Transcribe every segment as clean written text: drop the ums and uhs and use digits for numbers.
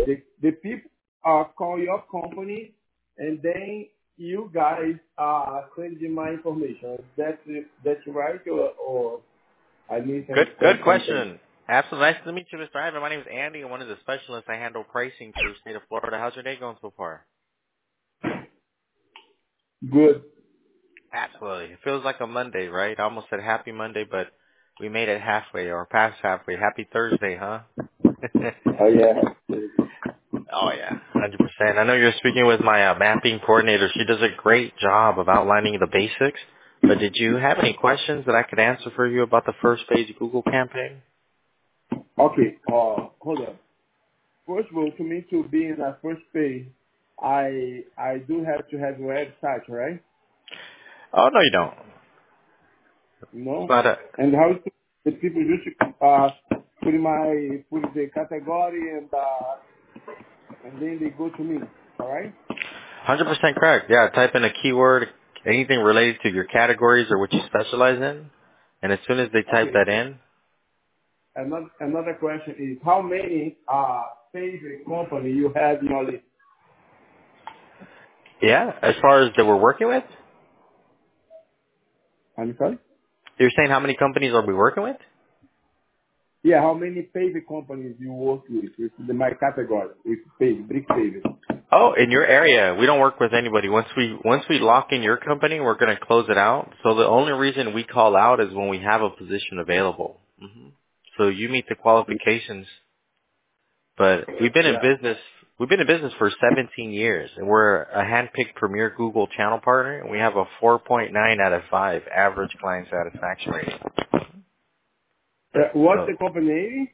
The people call your company, and then you guys send me my information. That's right, or I need Good something. question. Absolutely. Nice to meet you, Mr. Ivan. My name is Andy. I'm one of the specialists. I handle pricing for the state of Florida. How's your day going so far? Good. Absolutely. It feels like a Monday, right? I almost said happy Monday, but we made it halfway or past halfway. Happy Thursday, huh? Oh yeah. Oh yeah, 100%. I know you're speaking with my mapping coordinator. She does a great job of outlining the basics. But did you have any questions that I could answer for you about the first phase Google campaign? Okay. Hold on. First of all, to me to be in that first page, I do have to have a website, right? Oh no, you don't. It's No. not a And how is the people just put the category and then they go to me. All right. 100% correct. Yeah, type in a keyword, anything related to your categories or what you specialize in, and as soon as they type Okay. that in, Another question is how many favorite company you have in your list? yeah, as far as that we're working with, I'm sorry? you're saying how many companies are we working with? Yeah, how many favorite companies you work with my category with favorite, brick favorite. Oh, in your area, we don't work with anybody. Once we lock in your company, we're going to close it out. So the only reason we call out is when we have a position available. So you meet the qualifications, but we've been in Yeah. business. We've been in business for 17 years, and we're a handpicked premier Google channel partner, and we have a 4.9 out of 5 average client satisfaction rating. What's So the company name?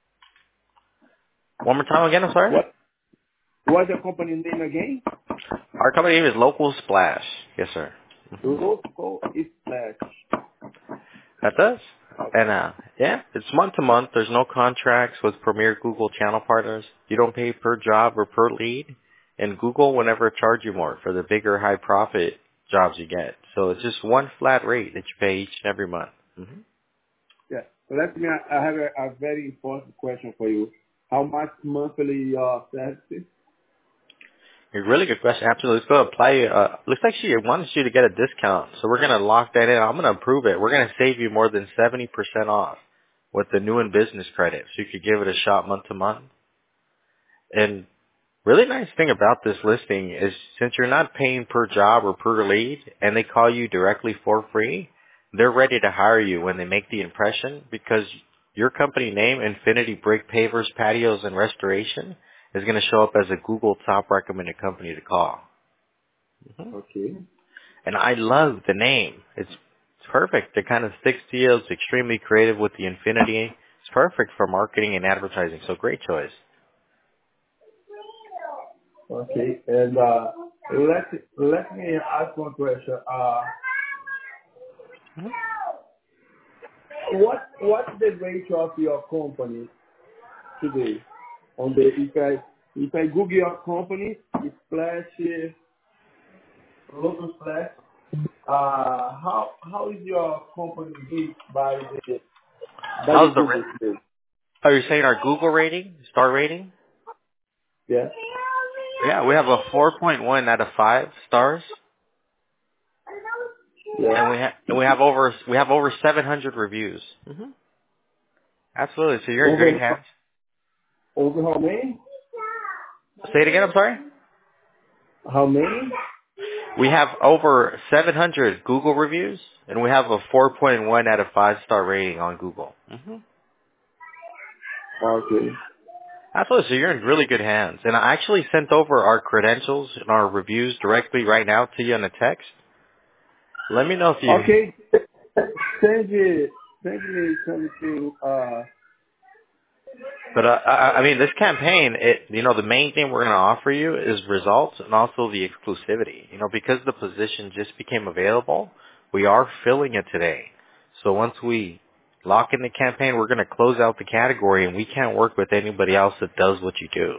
one more time again, I'm sorry. What's the company name again? Our company name is Local Splash. Yes, sir. Local Splash. That does. And yeah, it's month to month. There's no contracts with premier Google channel partners. You don't pay per job or per lead. And Google will never charge you more for the bigger high profit jobs you get. So it's just one flat rate that you pay each and every month. Yeah. So let me. I have a very important question for you. How much monthly your services? A really good question. Absolutely. Let's go apply. Looks like she wants you to get a discount. So we're going to lock that in. I'm going to approve it. We're going to save you more than 70% off with the new and business credit. So you could give it a shot month to month. And really nice thing about this listing is since you're not paying per job or per lead and they call you directly for free, they're ready to hire you when they make the impression because your company name, Infinity Brick Pavers, Patios, and Restoration, is going to show up as a Google top recommended company to call. Okay. And I love the name. It's perfect. It kind of sticks to you. It's extremely creative with the Infinity. It's perfect for marketing and advertising. So great choice. Okay. And let me ask one question. What's the rate of your company today? On the if I Google your company, it's Splash, Local Splash. How is your company beat by the How's the Google today? Are you saying our Google rating, star rating? Yeah. Yeah, we have a 4.1 out of 5 stars, and Yeah. we have over 700 reviews. Absolutely. So you're in great Over hands. over how many? Say it again. I'm sorry. How many? We have over 700 Google reviews, and we have a 4.1 out of 5 star rating on Google. Okay. Absolutely. So you're in really good hands. And I actually sent over our credentials and our reviews directly right now to you in a text. Let me know if you. Okay. Send me something. But I mean, this campaign, the main thing we're going to offer you is results and also the exclusivity. Because the position just became available, we are filling it today. So once we lock in the campaign, we're going to close out the category, and we can't work with anybody else that does what you do.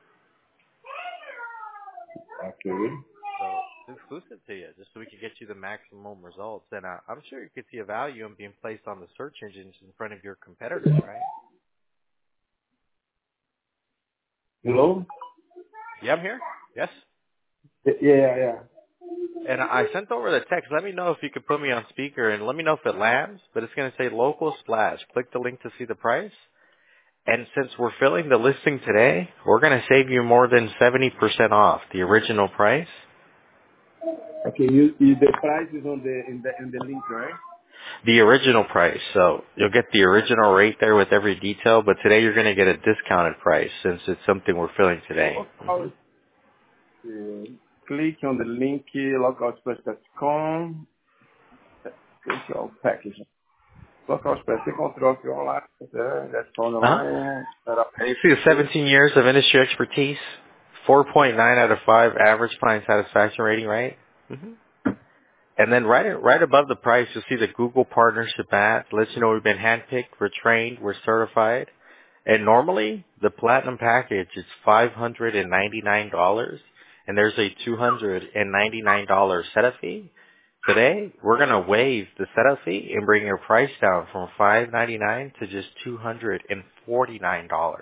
Okay. So it's exclusive to you, just so we can get you the maximum results. And I'm sure you could see a value in being placed on the search engines in front of your competitors, right? Hello? Yeah, I'm here. Yes. Yeah. And I sent over the text. Let me know if you could put me on speaker and let me know if it lands. But it's going to say local splash. Click the link to see the price. And since we're filling the listing today, we're going to save you more than 70% off the original price. Okay, the price is on the link, right? The original price. So you'll get the original rate there with every detail, but today you're going to get a discounted price since it's something we're filling today. Lockout, click on the link, lockoutexpress.com, special package. Lockout Express, você encontrou aqui online, that's phone Uh-huh. online, And you see the 17 years of industry expertise, 4.9 out of 5 average client satisfaction rating, right? hmm And then right above the price, you'll see the Google partnership ad. Lets you know we've been handpicked, we're trained, we're certified. And normally, the platinum package is $599, and there's a $299 setup fee. Today, we're going to waive the setup fee and bring your price down from $599 to just $249.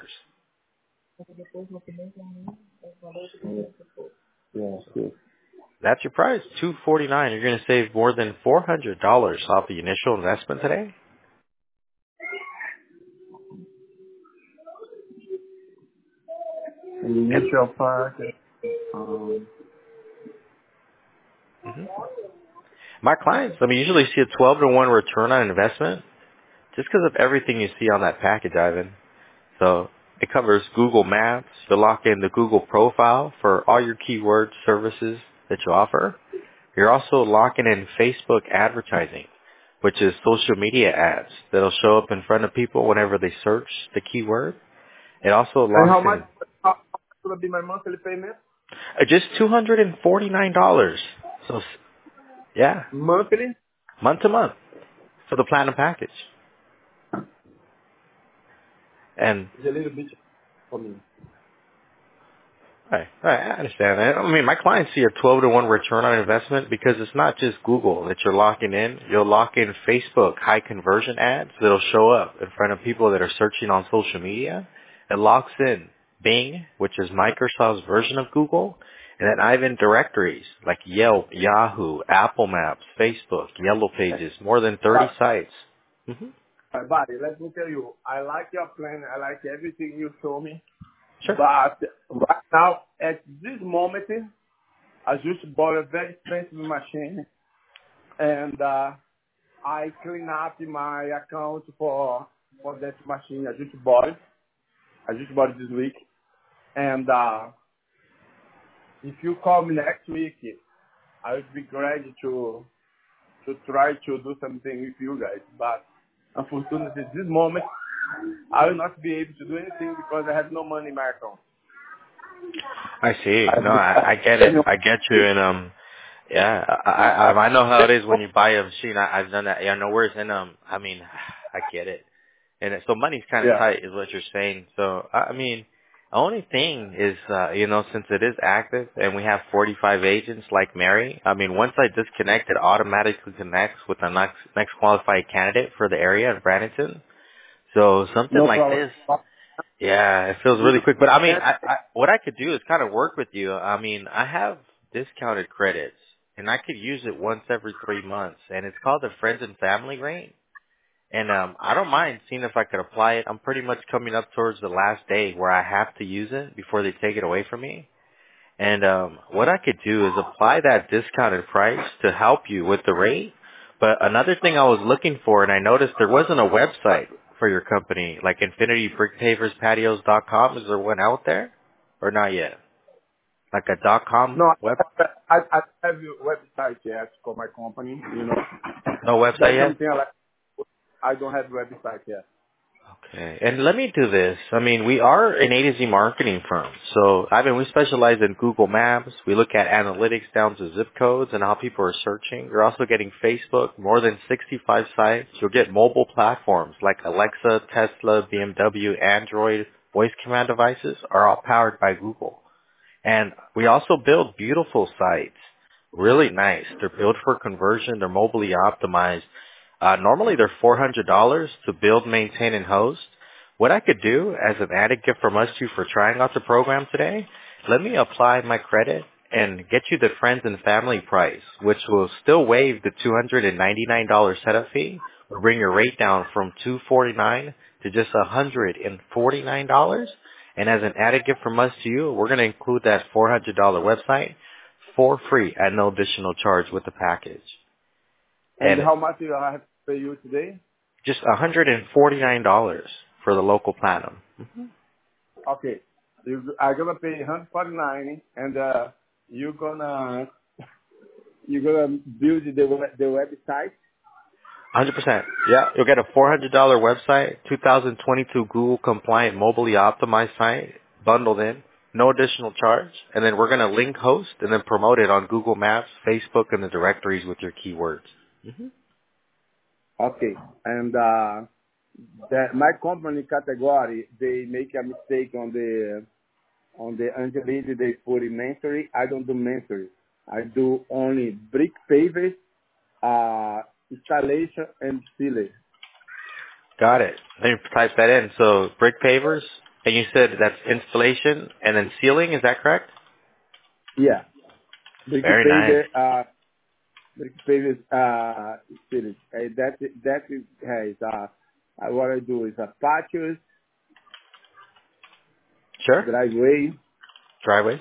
yes. That's your price, $249. You're going to save more than $400 off the initial investment today. And Initial package, mhm. My clients, usually see a 12 to 1 return on investment just because of everything you see on that package, Ivan. So it covers Google Maps. You'll lock in the Google profile for all your keyword services that you offer. You're also locking in Facebook advertising, which is social media ads that'll show up in front of people whenever they search the keyword. It also and locks in how much will be my monthly payment? just $249. So yeah, Monthly month to month for the platinum package. And is a little bit for me. right, I understand that. My clients see a 12 to 1 return on investment because it's not just Google that you're locking in. You'll lock in Facebook high conversion ads that'll show up in front of people that are searching on social media. It locks in Bing, which is Microsoft's version of Google, and then Ivan directories like Yelp, Yahoo, Apple Maps, Facebook, Yellow Pages, more than 30 sites. hmm Buddy, let me tell you, I like your plan. I like everything you show me. Sure. But right now, at this moment, I just bought a very expensive machine, and I clean up my account for that machine. I just bought it. I just bought it this week. And if you call me next week, I would be glad to try to do something with you guys. But unfortunately, at this moment, I will not be able to do anything because I have no money in my account. I see. No, I get it. I get you. And yeah, I know how it is when you buy a machine. I've done that. Yeah, no worries. And I get it. And so money's kind of Yeah. tight, is what you're saying. So the only thing is, since it is active and we have 45 agents like Mary, once I disconnect, it automatically connects with the next qualified candidate for the area in Bradenton. So something No like problem. this. Yeah, it feels really quick. But what I could do is kind of work with you. I have discounted credits, and I could use it once every 3 months, and it's called the Friends and Family rate. And I don't mind seeing if I could apply it. I'm pretty much coming up towards the last day where I have to use it before they take it away from me. And what I could do is apply that discounted price to help you with the rate. But another thing I was looking for, and I noticed there wasn't a website for your company, like infinitybrickpaverspatios.com. Is there one out there? Or not yet? Like a .com No, web? I have a website yet for my company. No website That's yet? something I like. I don't have a website yet. Okay. And let me do this. We are an A to Z marketing firm. So, we specialize in Google Maps. We look at analytics down to zip codes and how people are searching. You're also getting Facebook, more than 65 sites. You'll get mobile platforms like Alexa, Tesla, BMW, Android, voice command devices are all powered by Google. And we also build beautiful sites. Really nice. They're built for conversion. They're mobilely optimized. Normally they're $400 to build, maintain, and host. What I could do as an added gift from us to you for trying out the program today, let me apply my credit and get you the friends and family price, which will still waive the $299 setup fee. Will bring your rate down from $249 to just $149. And as an added gift from us to you, we're going to include that $400 website for free at no additional charge with the package. And And how much do I have to pay you today? just $149 for the local platinum. Okay. I'm gonna pay 149, and you're gonna build the website. 100%. Yeah, you'll get a $400 website, 2022 Google compliant, mobilely optimized site bundled in, no additional charge, and then we're going to link host and then promote it on Google Maps, Facebook, and the directories with your keywords. Okay. And my company category, they make a mistake on the Angelini, they put in masonry. I don't do masonry. I do only brick pavers, installation, and sealing. Got it. Let me type that in. So brick pavers, and you said that's installation and then sealing. Is that correct? Yeah. Brick Very paver, nice. brick pavers, sealing. That is what I do is patios, Sure. driveway, Driveways.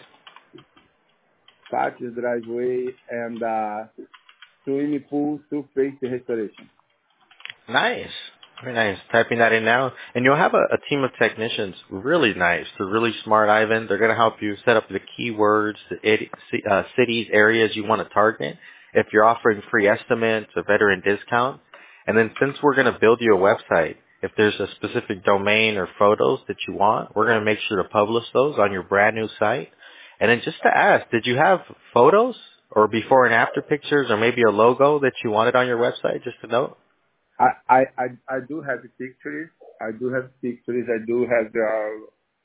and swimming pool, surface restoration. Nice. Very nice. Typing that in now. And you'll have a team of technicians. Really nice. They're really smart, Ivan. They're going to help you set up the keywords, the cities, areas you want to target. If you're offering free estimates, a veteran discount. And then since we're going to build you a website, if there's a specific domain or photos that you want, we're going to make sure to publish those on your brand new site. And then just to ask, did you have photos or before and after pictures or maybe a logo that you wanted on your website? Just to note. I do have the pictures. I do have the,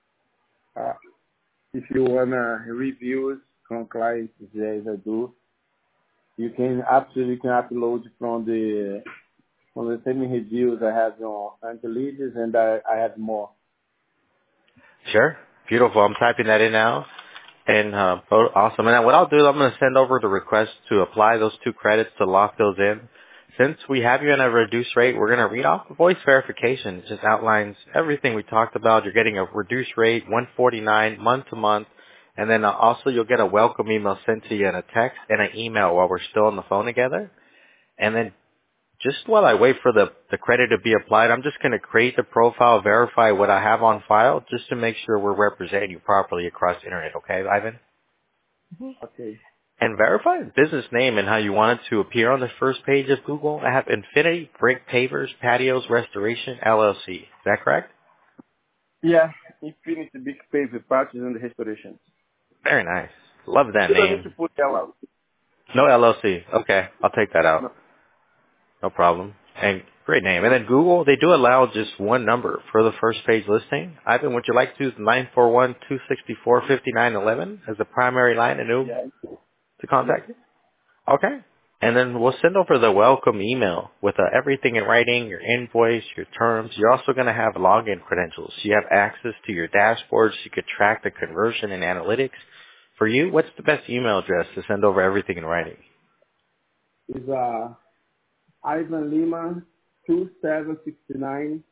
if you wanna reviews from clients, yes, I do. You can upload from the same reviews I have on Angelidis, and I have more. Sure. Beautiful. I'm typing that in now. And awesome. And then what I'll do, I'm going to send over the request to apply those 2 credits to lock those in. Since we have you in a reduced rate, we're going to read off the voice verification. It just outlines everything we talked about. You're getting a reduced rate, $149 month to month. And then also you'll get a welcome email sent to you in a text and an email while we're still on the phone together. And then just while I wait for the credit to be applied, I'm just going to create the profile, verify what I have on file, just to make sure we're representing you properly across the internet. Okay, Ivan? Okay. And verify the business name and how you want it to appear on the first page of Google. I have Infinity Brick Pavers Patios Restoration LLC. Is that correct? Yeah, Infinity Big Paver Patches and Restoration. Very nice. Love that You don't need to name. put LLC. No LLC. Okay, I'll take that out. No. No problem. And great name. And then Google, they do allow just one number for the first page listing. Ivan, would you like to use 941-264-5911 as the primary line Yeah. to contact you? Okay. And then we'll send over the welcome email with everything in writing, your invoice, your terms. You're also going to have login credentials. You have access to your dashboard so you could track the conversion and analytics. For you, what's the best email address to send over everything in writing? It's Ivan Lima 2769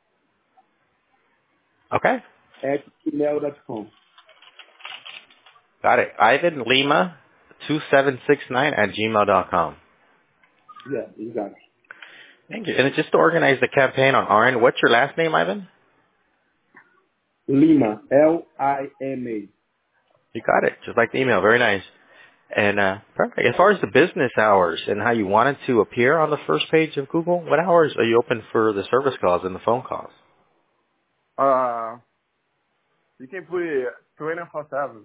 Okay. at gmail.com. Got it. Ivan Lima 2769 at gmail.com. Yeah, you got it. Thank you. And it's just to organize the campaign on our end. What's your last name, Ivan? Lima, Lima. You got it. Just like the email. Very nice. And perfect. As far as the business hours and how you want it to appear on the first page of Google, what hours are you open for the service calls and the phone calls? You can put it 24/7.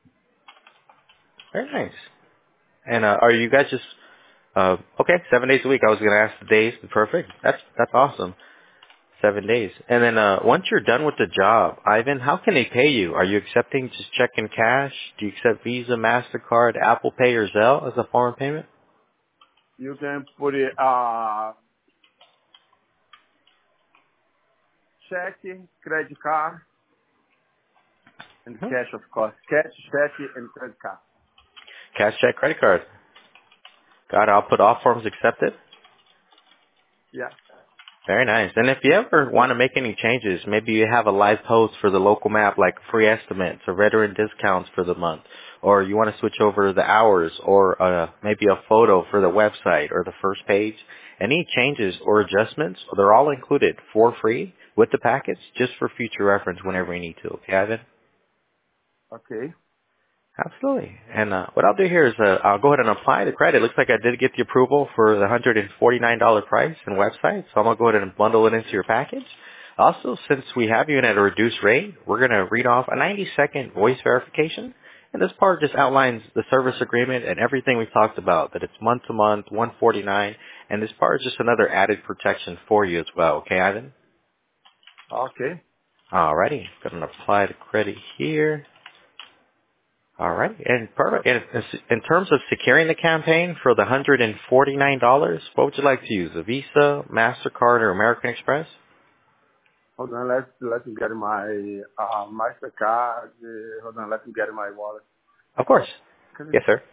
Very nice. And are you guys just okay? 7 days a week. I was going to ask the days. Perfect. That's awesome. 7 days. And then once you're done with the job, Ivan, how can they pay you? Are you accepting just check and cash? Do you accept Visa, MasterCard, Apple Pay, or Zelle as a form of payment? You can put it check, credit card, and Mhm. cash, of course. Cash, check, and credit card. Cash, check, credit card. Got it. I'll put all forms accepted. Yeah. Very nice. And if you ever want to make any changes, maybe you have a live post for the local map, like free estimates or veteran discounts for the month, or you want to switch over the hours, or maybe a photo for the website or the first page, any changes or adjustments, they're all included for free with the package, just for future reference whenever you need to. Okay, Ivan? Okay. Absolutely. And what I'll do here is I'll go ahead and apply the credit. Looks like I did get the approval for the $149 price and website, so I'm going to go ahead and bundle it into your package. Also, since we have you in at a reduced rate, we're going to read off a 90-second voice verification. And this part just outlines the service agreement and everything we talked about, that it's month-to-month, 149, and this part is just another added protection for you as well. Okay, Ivan? Okay. Alrighty. Going to apply the credit here. All right. And perfect. And in terms of securing the campaign for the $149, what would you like to use? A Visa, MasterCard, or American Express? Hold on, let me get my Mastercard. Hold on, let me get my wallet. Of course. Cadê, Yes, sir.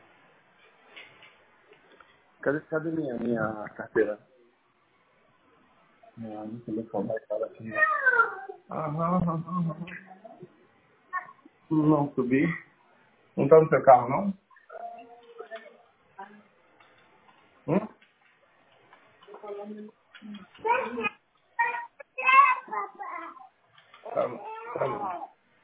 cadê minha carteira? Não sei como é que ela aqui. Aham. Não subi. Não tá no seu carro, não? Tá.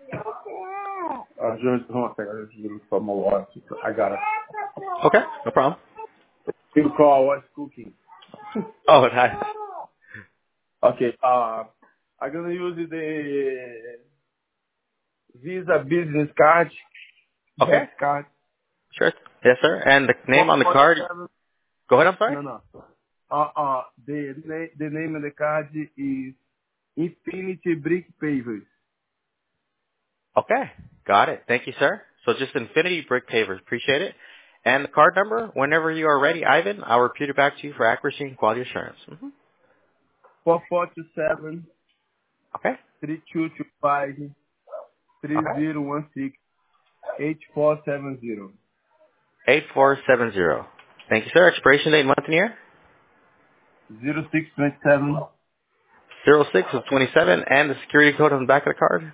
Just one second. Just look for my watch. I got it. Okay. No problem. People call what's cooking. Oh, nice. Okay. I'm gonna use the Visa business card. Okay. Debit card. Sure. Yes, sir. And the name on the card? 447. Go ahead. I'm sorry. No. The name of the card is Infinity Brick Pavers. Okay. Got it. Thank you, sir. So just Infinity Brick Pavers. Appreciate it. And the card number, whenever you are ready, Ivan, I'll repeat it back to you for accuracy and quality assurance. 4427 Okay. 3225 Okay. 3016 8470. 8470. Thank you, sir. Expiration date, month and year? 0627 06 of 27, and the security code on the back of the card?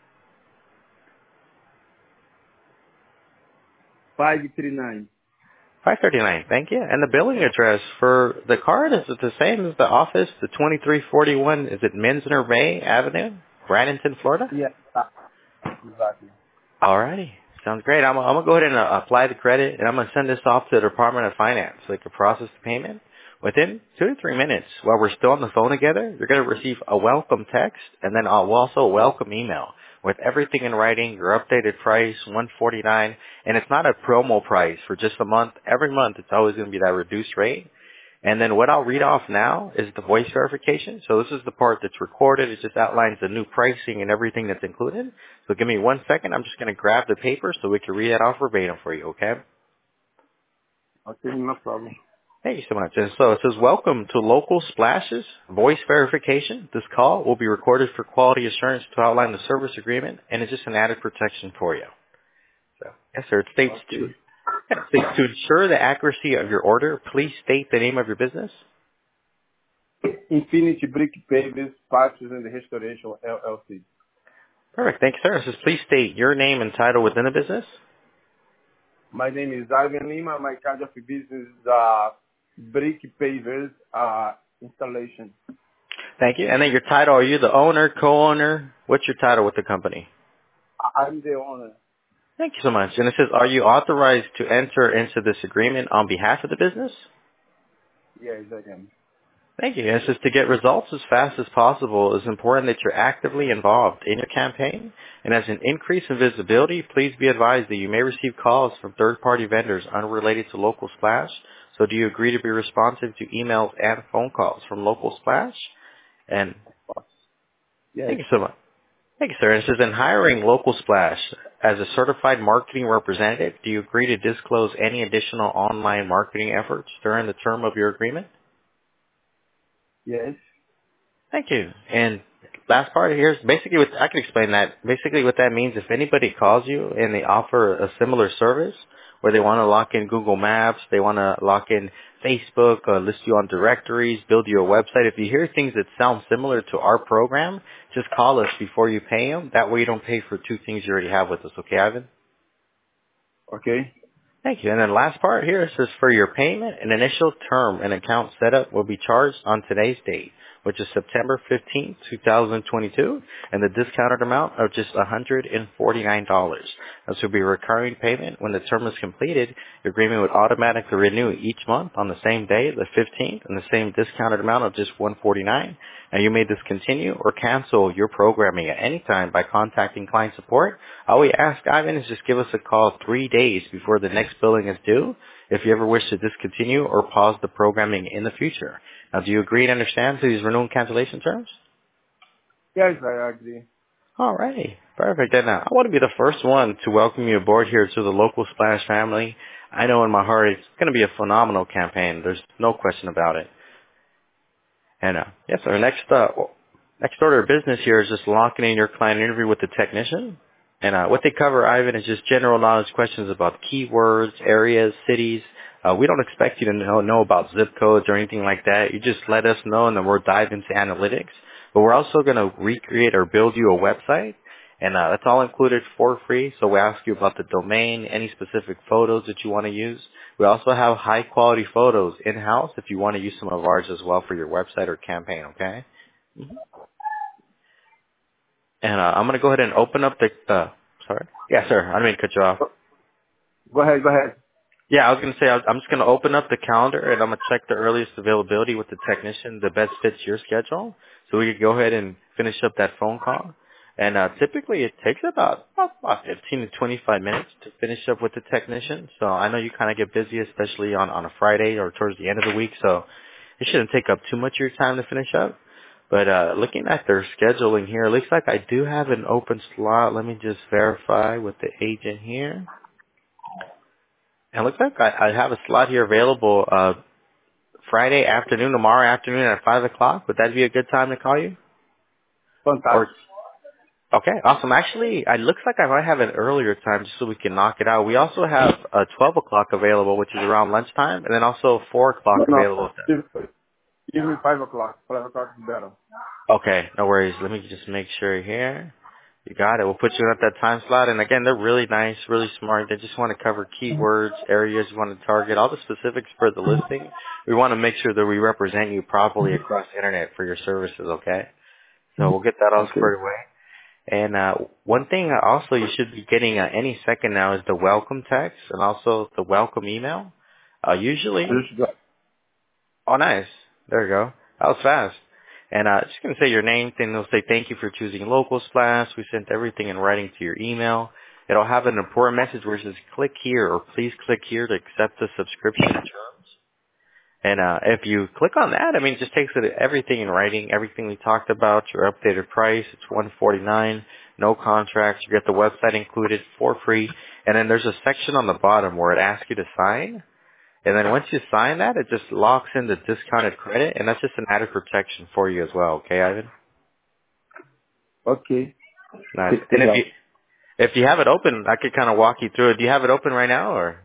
539. 539. Thank you. And the billing address for the card, is it the same as the office, the 2341, is it Menzner Bay Avenue, Bradenton, Florida? Yeah, exactly. Alrighty. Sounds great. I'm going to go ahead and apply the credit, and I'm going to send this off to the Department of Finance so they can process the payment. Within 2 to 3 minutes, while we're still on the phone together, you're going to receive a welcome text, and then also a welcome email with everything in writing, your updated price, $149, and it's not a promo price for just a month. Every month, it's always going to be that reduced rate. And then what I'll read off now is the voice verification. So this is the part that's recorded. It just outlines the new pricing and everything that's included. So give me 1 second. I'm just going to grab the paper so we can read it off verbatim for you, okay? Okay, no problem. Thank you so much. And so it says, welcome to Local Splashes Voice Verification. This call will be recorded for quality assurance to outline the service agreement, and it's just an added protection for you. So, yes, sir. It states to ensure the accuracy of your order, please state the name of your business. Infinity Brick Pavers, Patches and Restoration, LLC. Perfect. Thank you, sir. It says, please state your name and title within the business. My name is Ivan Lima. My kind of business is Brick Pavers installation. Thank you. And then your title, are you the owner, co-owner? What's your title with the company? I'm the owner. Thank you so much. And it says, are you authorized to enter into this agreement on behalf of the business? Yes, I am. Thank you. And it says to get results as fast as possible, it's important that you're actively involved in your campaign. And as an increase in visibility, please be advised that you may receive calls from third-party vendors unrelated to Local Splash. So do you agree to be responsive to emails and phone calls from Local Splash? And Yes. thank you so much. Thank you, sir. And it says, in hiring Local Splash as a certified marketing representative, do you agree to disclose any additional online marketing efforts during the term of your agreement? Yes. Thank you. And last part here is basically what I can explain that. Basically what that means, if anybody calls you and they offer a similar service where they want to lock in Google Maps, they want to lock in Facebook, list you on directories, build you a website. If you hear things that sound similar to our program, just call us before you pay them. That way you don't pay for two things you already have with us. Okay, Ivan? Okay. Thank you. And then last part here says for your payment, an initial term and account setup will be charged on today's date, which is September 15th, 2022, and the discounted amount of just $149. This will be a recurring payment. When the term is completed, your agreement would automatically renew each month on the same day, the 15th, and the same discounted amount of just $149. Now, you may discontinue or cancel your programming at any time by contacting client support. All we ask, Ivan, is just give us a call 3 days before the next billing is due if you ever wish to discontinue or pause the programming in the future. Now, do you agree and understand to these renewal and cancellation terms? Yes, I agree. All righty. Perfect. And I want to be the first one to welcome you aboard here to the local Splash family. I know in my heart it's going to be a phenomenal campaign. There's no question about it. And yes, our next order of business here is just locking in your client interview with the technician. And what they cover, Ivan, is just general knowledge questions about keywords, areas, cities. We don't expect you to know about zip codes or anything like that. You just let us know, and then we'll dive into analytics. But we're also going to recreate or build you a website, and that's all included for free. So we ask you about the domain, any specific photos that you want to use. We also have high-quality photos in-house if you want to use some of ours as well for your website or campaign, okay? And I'm going to go ahead and open up the sorry? Yeah, sir. I didn't mean to cut you off. Go ahead. Yeah, I was going to say I'm just going to open up the calendar and I'm going to check the earliest availability with the technician that best fits your schedule so we could go ahead and finish up that phone call. And typically it takes about 15 to 25 minutes to finish up with the technician. So I know you kind of get busy, especially on a Friday or towards the end of the week. So it shouldn't take up too much of your time to finish up. But looking at their scheduling here, it looks like I do have an open slot. Let me just verify with the agent here. And it looks like I have a slot here available Friday afternoon, tomorrow afternoon at 5 o'clock. Would that be a good time to call you? Fantastic. Okay, awesome. Actually, it looks like I might have an earlier time just so we can knock it out. We also have 12 o'clock available, which is around lunchtime, and then also 4 o'clock available. Give me 5 o'clock. 5 o'clock is better. Okay, no worries. Let me just make sure here. You got it. We'll put you in at that time slot. And again, they're really nice, really smart. They just want to cover keywords, areas you want to target, all the specifics for the listing. We want to make sure that we represent you properly across the internet for your services, okay? So we'll get that all squared away. And one thing also you should be getting any second now is the welcome text and also the welcome email. Usually, oh nice, there you go. That was fast. And just going to say your name, then they'll say thank you for choosing Local Splash. We sent everything in writing to your email. It'll have an important message where it says click here or please click here to accept the subscription terms. And if you click on that, I mean, it just takes it everything in writing, everything we talked about, your updated price. It's $149, no contracts. You get the website included for free. And then there's a section on the bottom where it asks you to sign. And then once you sign that, it just locks in the discounted credit, and that's just an added protection for you as well. Okay, Ivan? Okay. Nice. And if you have it open, I could kind of walk you through it. Do you have it open right now, or?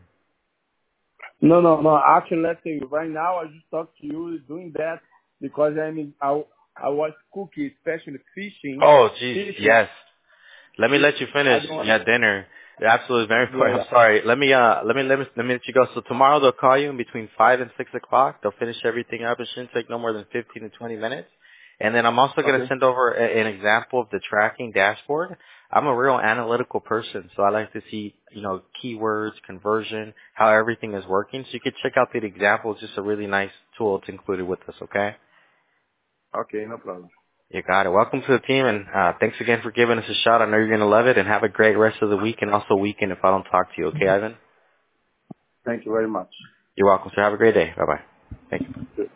No. Actually, let's say right now I just talked to you doing that because I was cooking, especially fishing. Oh, geez, yes. Let me let you finish dinner. Absolutely, very important. I'm sorry. Let me let you go. So tomorrow they'll call you in between 5 and 6 o'clock. They'll finish everything up. It shouldn't take no more than 15 to 20 minutes. And then I'm also going to send over an example of the tracking dashboard. I'm a real analytical person, so I like to see, keywords, conversion, how everything is working. So you could check out the example. It's just a really nice tool. It's included with us, okay? Okay, no problem. You got it. Welcome to the team, and thanks again for giving us a shot. I know you're going to love it, and have a great rest of the week and also weekend if I don't talk to you. Okay, Ivan? Thank you very much. You're welcome, sir. Have a great day. Bye-bye. Thank you.